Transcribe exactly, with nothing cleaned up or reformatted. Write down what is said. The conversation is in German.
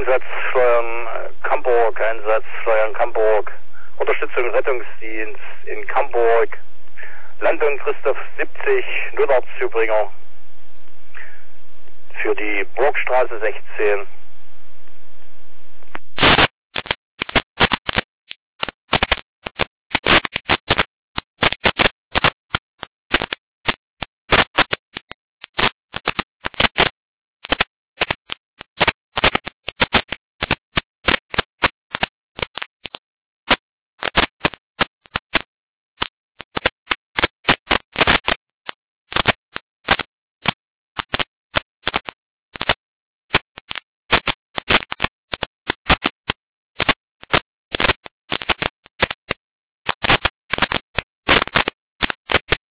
Einsatzsteuern Camburg, Einsatzsteuern Camburg, Unterstützung Rettungsdienst in Camburg, Landung Christoph siebzig, Notarztzubringer für die Burgstraße sechzehn.